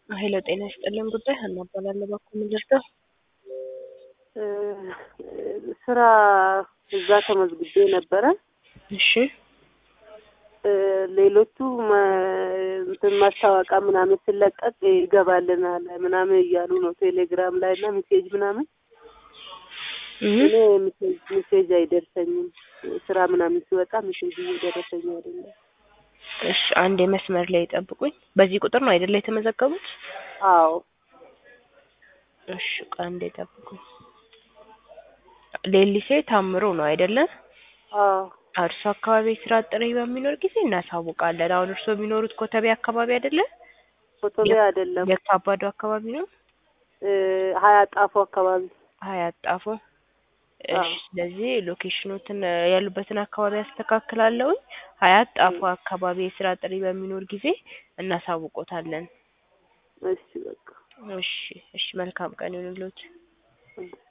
ሀይለ ጤና ይስጥልን ጉዳይ ሀና እባላለሁ። በኩል ልርዳው? ስራ እዛ ተመዝግቤ ነበረ። እሺ ሌሎቹ እንትን ማስታወቂያ ምናምን ሲለቀቅ ይገባልናል ምናምን እያሉ ነው ቴሌግራም ላይ እና ሜሴጅ ምናምን። እኔ ሜሴጅ አይደርሰኝም። ስራ ምናምን ሲወጣ ሜሴጅ እየደረሰኝ አይደለም። እሺ አንድ መስመር ላይ ጠብቁኝ። በዚህ ቁጥር ነው አይደል የተመዘገቡት? አዎ። እሺ አንዴ ጠብቁኝ። ሌሊሴ ታምሩ ነው አይደለ? አዎ። እርሶ አካባቢ ስራ ጥሪ በሚኖር ጊዜ እናሳውቃለን። አሁን እርሶ የሚኖሩት ኮተቤ አካባቢ አይደለ? ኮተቤ አይደለም። የካባዶ አካባቢ ነው? ሀያት ጣፎ አካባቢ። ሀያት ጣፎ። እሺ ስለዚህ ሎኬሽኑትን ያሉበትን አካባቢ አስተካክላለሁ። ሀያት ጣፎ አካባቢ የስራ ጥሪ በሚኖር ጊዜ እናሳውቆታለን። እሺ በቃ እሺ መልካም ቀን ይሁንልዎት።